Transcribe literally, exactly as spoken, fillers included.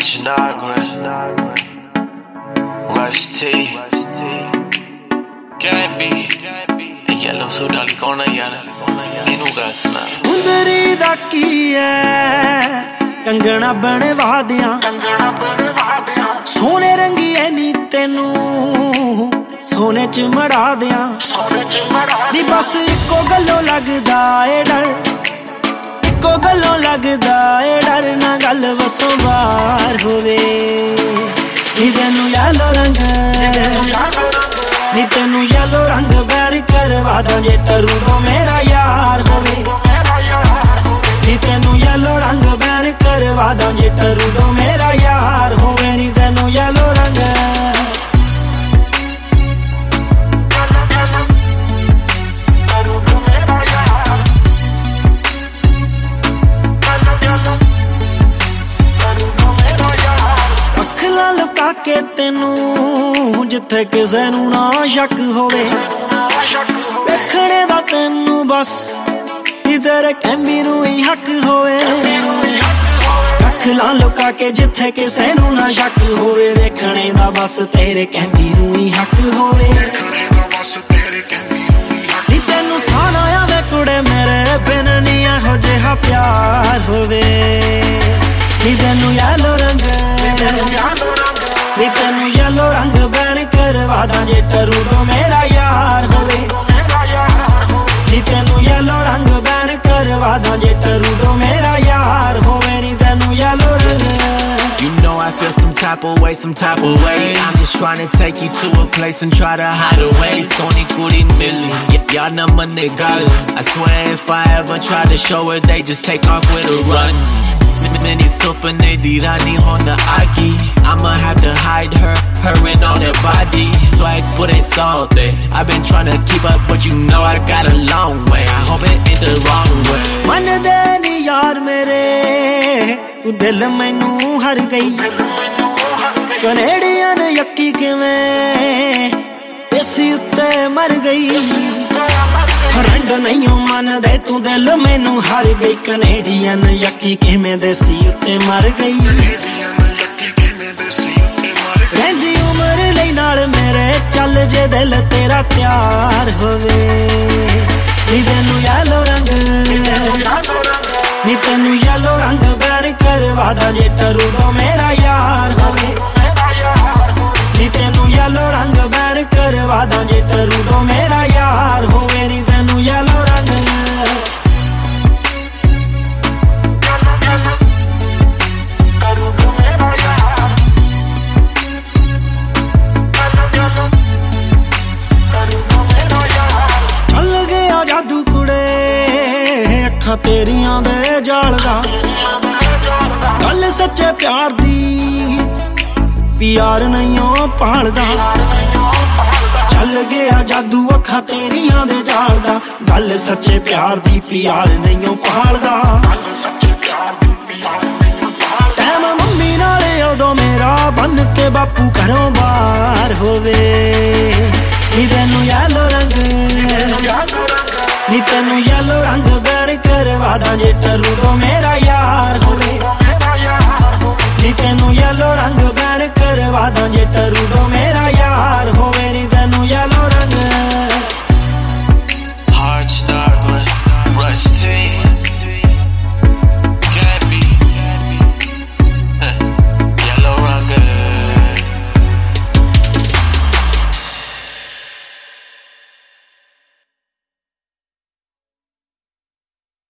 Nagra, Rush T, Gabby, and Yellow Soda Licona Yana, Inugasna. Undari da ki hai, kangana bane vaadiyan, kangana bane vaadiyan. Sone rangi hai ni tenu, sone ch mada diyan, sone ch mada. Ni bas ikko gallo lagda e dar. को गलों लगदा ए डर ना गल वसों बार होवे नी तेनू यालो रंग नी तेनू यालो रंग बैर करवा दा जे टरू तो मेरा यार होवे नी तेनू यालो रंग बैर करवा दा जे टरू तो मेरा यार होवे नी तेनू यालो रंग लुका के तेनू जिथे किसे नू ना शक होवे देखने दा तेनू बस नी तेरे कैंबी नू ही हक होवे रख ला लुका के जिथे किसे नू ना शक होवे देखने दा बस तेरे कैंबी नू ही हक होवे नी तेनू साना आवे कुड़े मेरे बिन नी एहो जिहा प्यार होवे नी तेनू यालो रंग नी तेनू यालो रंग बैन करवा दा जे टरू तो मेरा यार होवे नी तेनू यालो रंग बैन करवा दा जे टरू तो मेरा यार होवे नी तेनू यालो रंग. You know I feel some type of way, some type of way. I'm just trying to take you to a place and try to hide away. Sony kuri milli, y'all know my nigga. I swear if I ever try to show it, they just take off with a run. Many super nady rani on the aki. I'ma have to hide her, her and all that body. Swag put it salty. I've been trying to keep up, but you know I got a long way. I hope it ain't the wrong way. Man de ni yaar mere, tu dil mainu har gayi. Canadian yakki kiਵੇਂ ਦੇਸੀ ਉੱਤੇ ਮਰ ਗਈ. रंग नहीं मन दे तू दिल मैनू हार गई कनेडियन यकी किवें देसी उत्ते मर गई. रहिंदी उमर लई नाल मेरे चल जे दिल तेरा प्यार होवे नी तेनू यालो रंग नी तेनू यालो रंग बैन करवा दा जे टरू तो मेरा यार होवे नी तेनू यालो रंग बैन करवा दा जे टरू तो मेरा यार होवे नी तेनू यालो रंग. चल गया जादू कुड़े अखां तेरियां दे जाल दा गल सच्चे प्यार दी प्यार नहीं पालदा. चल गया जादू अखां तेरियां दे जाल दा गल सच्चे प्यार दी प्यार नहीं पालदा. टैम मम्मी नाल उदों मेरा बन के बापू घरों बाहर होवे नी तेनू यालो रंग नी तेनू यालो रंग बैन करवा दा जे टरू तो मेरा यार होवे नी तेनू यालो रंग बैन करवा दा जे टरू